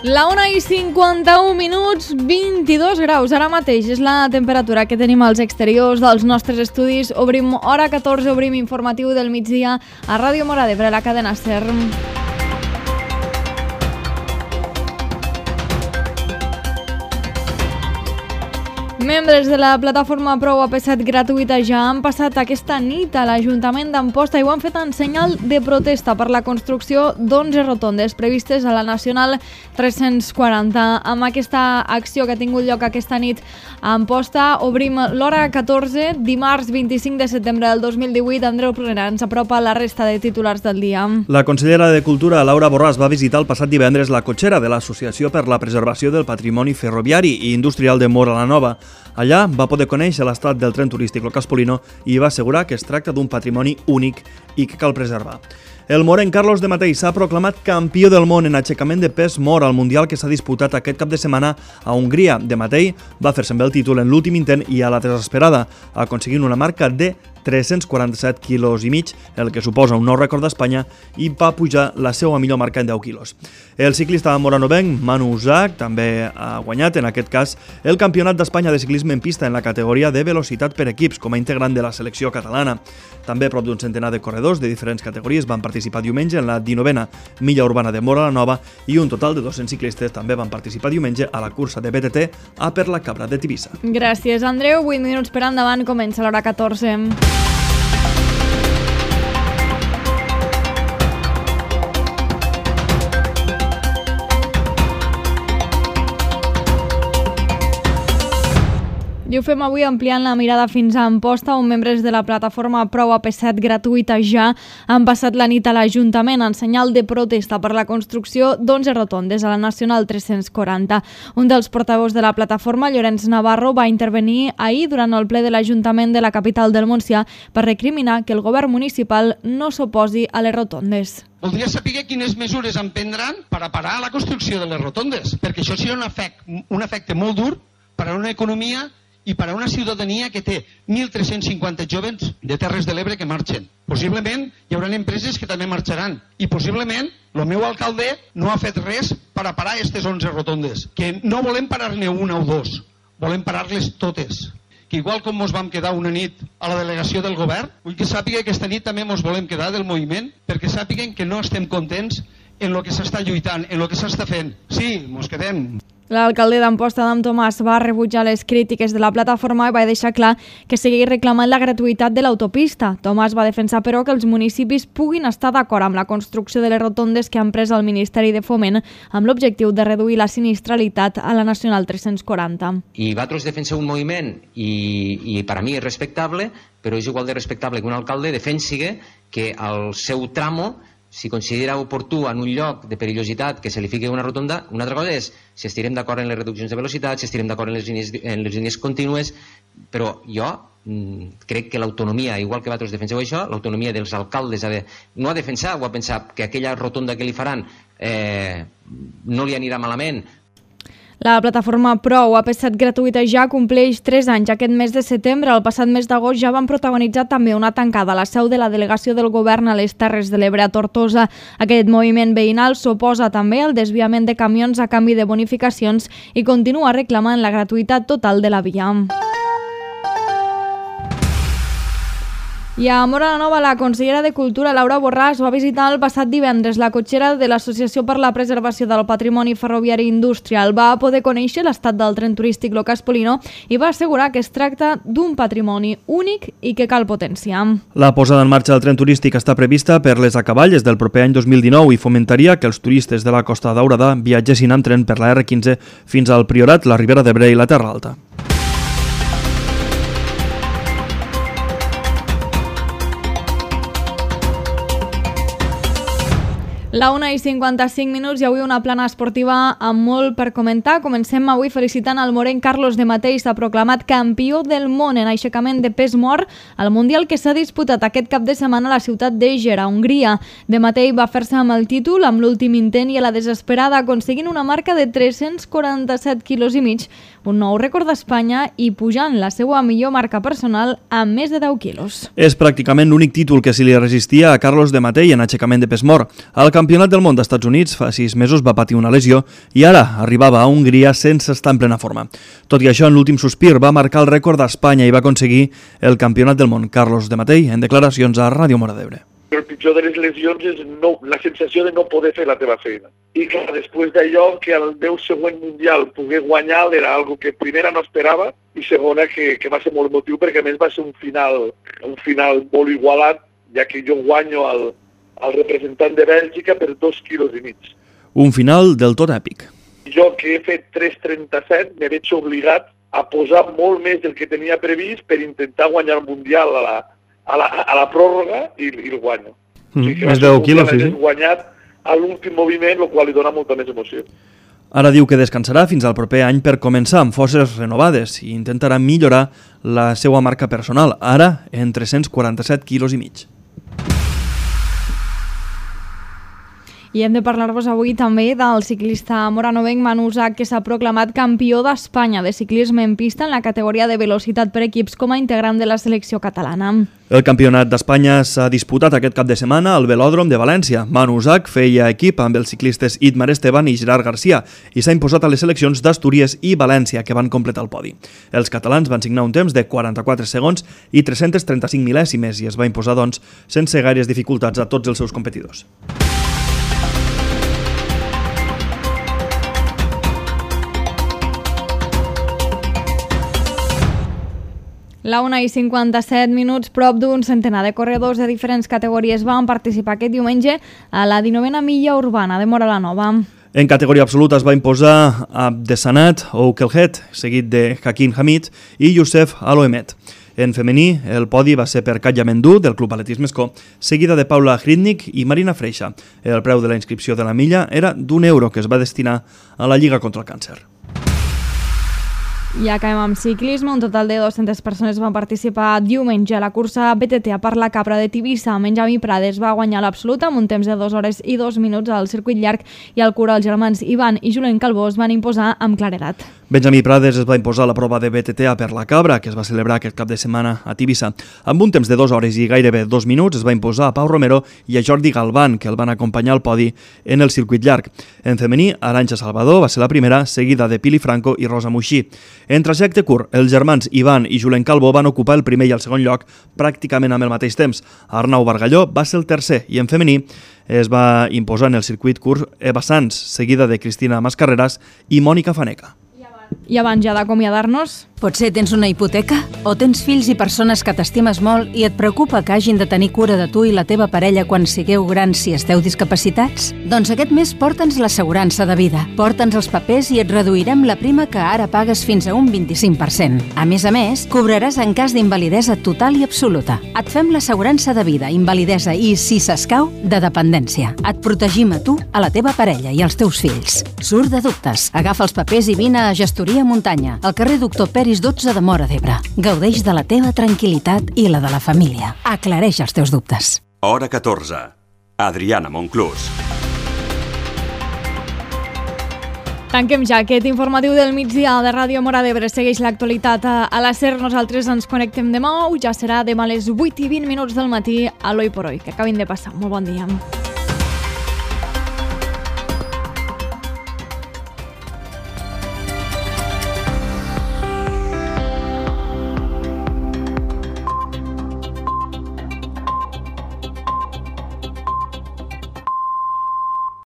La 1:51, 22 graus. Ara mateix és la temperatura que tenim als exteriors dels nostres estudis. Obrim hora 14, obrim informatiu del migdia a Ràdio Móra d'Ebre, la cadena SER. Membres de la plataforma Prou AP7 gratuïta ja han passat aquesta nit a l'Ajuntament d'Amposta i ho han fet en senyal de protesta per la construcció d'11 rotondes previstes a la Nacional 340. Amb aquesta acció que ha tingut lloc aquesta nit a Amposta, obrim l'hora 14, dimarts 25 de setembre del 2018. Andreu Prunera ens apropa la resta de titulars del dia. La consellera de Cultura, Laura Borràs, va visitar el passat divendres la cotxera de l'Associació per la Preservació del Patrimoni Ferroviari i Industrial de Móra la Nova. Allà va poder conèixer l'estat del tren turístic Lo Caspolino i va assegurar que es tracta d'un patrimoni únic i que cal preservar. El morenc Carlos de Matei s'ha proclamat campió del món en aixecament de pes mort al Mundial que s'ha disputat aquest cap de setmana a Hongria. De Matei va fer-se amb el títol en l'últim intent i a la desesperada, aconseguint una marca de 347 quilos i mig, el que suposa un nou rècord d'Espanya, i va pujar la seva millor marca en 10 quilos. El ciclista moranovenc Manu Uzach també ha guanyat, en aquest cas, el Campionat d'Espanya de ciclisme en pista en la categoria de velocitat per equips com a integrant de la selecció catalana. També prop d'un centenar de corredors de diferents categories van participar diumenge en la 19a milla urbana de Móra la Nova i un total de 200 ciclistes també van participar diumenge a la cursa de BTT a Per la Cabra de Tivissa. Gràcies, Andreu. 8 minuts per endavant, comença l'hora 14. I ho fem avui ampliant la mirada fins a Amposta, on membres de la plataforma Prou AP7 gratuïta ja han passat la nit a l'Ajuntament en senyal de protesta per la construcció d'11 rotondes a la Nacional 340. Un dels portaveus de la plataforma, Llorenç Navarro, va intervenir ahir durant el ple de l'Ajuntament de la capital del Montsià per recriminar que el govern municipal no s'oposi a les rotondes. Voldria saber quines mesures emprendran per a parar la construcció de les rotondes, perquè això serà un efecte molt dur per a una economia i per a una ciutadania que té 1.350 joves de Terres de l'Ebre que marxen. Possiblement hi haurà empreses que també marxaran i possiblement el meu alcalde no ha fet res per a parar aquestes 11 rotondes, que no volem parar-ne una o dos, volem parar-les totes. Que igual com ens vam quedar una nit a la delegació del govern, vull que sàpiga que aquesta nit també ens volem quedar del moviment perquè sàpiguen que no estem contents en el que s'està lluitant, en el que s'està fent. Sí, ens quedem. L'alcalde d'Amposta, Adam Tomàs, va rebutjar les crítiques de la plataforma i va deixar clar que segueix reclamant la gratuïtat de l'autopista. Tomàs va defensar, però, que els municipis puguin estar d'acord amb la construcció de les rotondes que han pres el Ministeri de Foment amb l'objectiu de reduir la sinistralitat a la Nacional 340. I vosaltres defenseu un moviment i per a mi és respectable, però és igual de respectable que un alcalde defensi que el seu tramo, si considera oportú en un lloc de perillositat que se li fiqui una rotonda. Una altra cosa és si estirem d'acord en les reduccions de velocitat, si estirem d'acord en les línies contínues, però jo crec que l'autonomia, igual que vosaltres defenseu això, l'autonomia dels alcaldes no a defensar o a pensar que aquella rotonda que li faran no li anirà malament. La plataforma Prou AP7 gratuïta ja compleix 3 anys aquest mes de setembre. El passat mes d'agost ja van protagonitzar també una tancada a la seu de la delegació del govern a les Terres de l'Ebre a Tortosa. Aquest moviment veïnal s'oposa també al desviament de camions a canvi de bonificacions i continua reclamant la gratuïtat total de la via. I a Móra la Nova, la consellera de Cultura, Laura Borràs, va visitar el passat divendres la cotxera de l'Associació per la Preservació del Patrimoni Ferroviari Industrial. Va poder conèixer l'estat del tren turístic Lo Caspolino i va assegurar que es tracta d'un patrimoni únic i que cal potenciar. La posada en marxa del tren turístic està prevista per les acaballes del proper any 2019 i fomentaria que els turistes de la Costa Daurada viatgessin amb tren per la R15 fins al Priorat, la Ribera d'Ebre i la Terra Alta. La 1:55 i avui una plana esportiva amb molt per comentar. Comencem avui felicitant el morenc Carlos de Matei. S'ha proclamat campió del món en aixecament de pes mort al Mundial que s'ha disputat aquest cap de setmana a la ciutat d'Eger, a Hongria. De Matei va fer-se amb el títol amb l'últim intent i a la desesperada, aconseguint una marca de 347 quilos i mig, un nou rècord d'Espanya i pujant la seva millor marca personal amb més de 10 quilos. És pràcticament l'únic títol que se li resistia a Carlos de Matei en aixecament de pes mort. El campió Campionat del món d'Estats Units fa 6 mesos va patir una lesió i ara arribava a Hongria sense estar en plena forma. Tot i això, en l'últim sospir va marcar el rècord d'Espanya i va aconseguir el Campionat del món. Carlos de Matei, en declaracions a Ràdio Móra d'Ebre. El pitjor de les lesions és la sensació de no poder fer la teva feina. I clar, després d'allò, que el meu següent mundial pogués guanyar era algo que primera no esperava i segona que va ser molt emotiu perquè a més va ser un final molt igualat, ja que jo guanyo el representant de Bèlgica per 2,5 quilos. Un final del tot èpic. Jo, que he fet 3,37, me veig obligat a posar molt més del que tenia previst per intentar guanyar el mundial a la pròrroga i el guanyo. Més de 10 quilos, sí. He guanyat a l'últim moviment, el qual li dona molta més emoció. Ara diu que descansarà fins al proper any per començar amb forces renovades i intentarà millorar la seva marca personal, ara en 347,5 quilos. I hem de parlar-vos avui també del ciclista moranovenc Manu Zach, que s'ha proclamat campió d'Espanya de ciclisme en pista en la categoria de velocitat per equips com a integrant de la selecció catalana. El campionat d'Espanya s'ha disputat aquest cap de setmana al Velòdrom de València. Manu Zach feia equip amb els ciclistes Itmar Esteban i Gerard García i s'ha imposat a les seleccions d'Astúries i València, que van completar el podi. Els catalans van signar un temps de 44 segons i 335 mil·lèsimes i es va imposar, doncs, sense gaires dificultats a tots els seus competidors. La 1:57, prop d'un centenar de corredors de diferents categories van participar aquest diumenge a la 19a milla urbana de Móra la Nova. En categoria absoluta es va imposar Abdesanat Oukelhet, seguit de Hakim Hamid i Youssef Aloemet. En femení, el podi va ser per Katja Mendú, del Club Atletisme Escó, seguida de Paula Hridnik i Marina Freixa. El preu de la inscripció de la milla era d'€1 que es va destinar a la Lliga contra el Càncer. I acabem amb ciclisme. Un total de 200 persones van participar diumenge a la cursa BTT a Parla Cabra de Tivissa. Benjamí Prades va guanyar l'absoluta amb un temps de 2 hores i 2 minuts al circuit llarg i al cura els germans Ivan i Julen Calbó es van imposar amb claredat. Benjamí Prades es va imposar la prova de BTT a Parla Cabra, que es va celebrar aquest cap de setmana a Tivissa. Amb un temps de 2 hores i gairebé 2 minuts es va imposar a Pau Romero i a Jordi Galván, que el van acompanyar al podi en el circuit llarg. En femení, Arantxa Salvador va ser la primera, seguida de Pili Franco i Rosa Muixí. En trajecte curt, els germans Ivan i Julen Calbó van ocupar el primer i el segon lloc pràcticament amb el mateix temps. Arnau Bargalló va ser el tercer i en femení es va imposar en el circuit curt Eva Sanz, seguida de Cristina Mascarreras i Mònica Faneca. I abans ja d'acomiadar-nos... Potser tens una hipoteca? O tens fills i persones que t'estimes molt i et preocupa que hagin de tenir cura de tu i la teva parella quan sigueu grans si esteu discapacitats? Doncs aquest mes porta'ns l'assegurança de vida. Porta'ns els papers i et reduirem la prima que ara pagues fins a un 25%. A més, cobraràs en cas d'invalidesa total i absoluta. Et fem l'assegurança de vida, invalidesa i, si s'escau, de dependència. Et protegim a tu, a la teva parella i als teus fills. Surt de dubtes. Agafa els papers i vine a Gestoria Muntanya, al carrer Doctor Peris 12 de Móra d'Ebre. Gaudeix de la teva tranquil·litat i la de la família. Aclareix els teus dubtes. Hora 14. Adriana Monclús. Tanquem ja aquest informatiu del migdia de Ràdio Móra d'Ebre. Segueix l'actualitat a la SER. Nosaltres ens connectem demà. Ja serà demà a les 8:20 del matí a l'Oi por Hoy. Que acabin de passar. Molt bon dia.